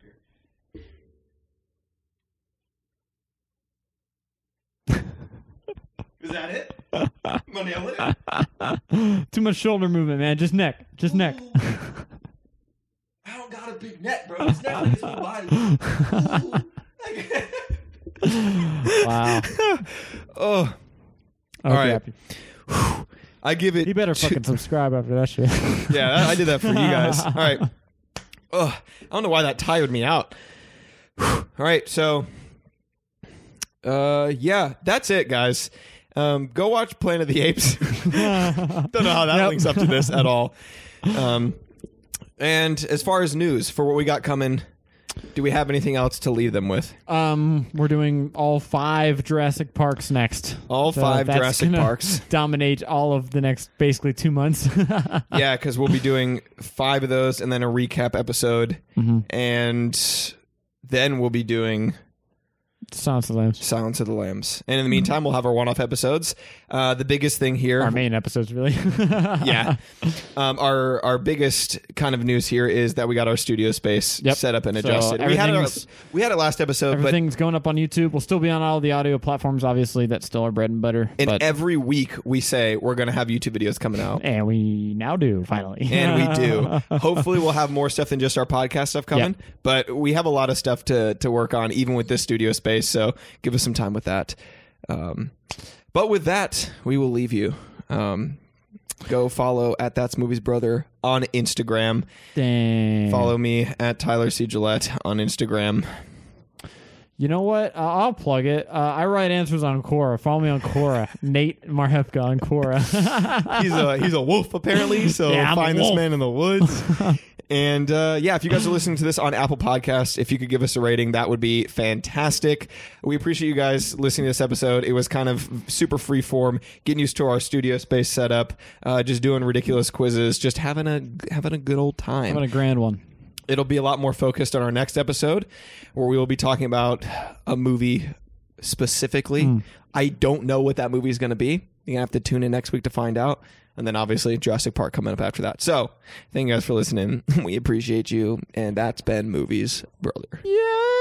here. Is that it? Am I nailing it? Too much shoulder movement, man. Just neck. Just neck. I don't got a big neck, bro. This neck is my body. Wow. Oh. All right. Happy. I give it. You better fucking subscribe after that shit. Yeah, I did that for you guys. All right. Ugh, I don't know why that tired me out. All right, so uh, yeah, that's it, guys. Um, go watch Planet of the Apes. Don't know how that Yep. links up to this at all. Um, and as far as news for what we got coming, do we have anything else to leave them with? Um, we're doing all five Jurassic Parks next. All So five that's Jurassic gonna Parks. Dominate all of the next basically two months. Yeah, because we'll be doing five of those and then a recap episode. Mm-hmm. And then we'll be doing Silence of the Lambs. Silence of the Lambs. And in the meantime, we'll have our one-off episodes. Uh, the biggest thing here... Our main episodes, really. Yeah. Um, our our biggest kind of news here is that we got our studio space Yep. set up and So adjusted. we, had it, everything's- we had it last episode, but Everything's going up on YouTube. We'll still be on all the audio platforms, obviously. That's still our bread and butter. and but, every week we say we're going to have YouTube videos coming out. and we now do, finally. And we do. Hopefully we'll have more stuff than just our podcast stuff coming. Yeah. But we have a lot of stuff to, to work on, even with this studio space. So give us some time with that. Um, but with that, we will leave you. Um, go follow at That's Movies Brother on Instagram. Dang. Follow me at Tyler C. Gillette on Instagram. You know what? Uh, I'll plug it. Uh, I write answers on Quora. Follow me on Quora. Nate Marhefka on Quora. He's a he's a wolf apparently, so Yeah, I'm a find this wolf. man in the woods. And uh, yeah, if you guys are listening to this on Apple Podcasts, if you could give us a rating, that would be fantastic. We appreciate you guys listening to this episode. It was kind of super free form, getting used to our studio space setup, uh, just doing ridiculous quizzes, just having a having a good old time. Having a grand one. It'll be a lot more focused on our next episode, where we will be talking about a movie specifically. Mm. I don't know what that movie is going to be. You're going to have to tune in next week to find out. And then obviously Jurassic Park coming up after that. So thank you guys for listening. We appreciate you. And that's been Movies Brother. Yeah.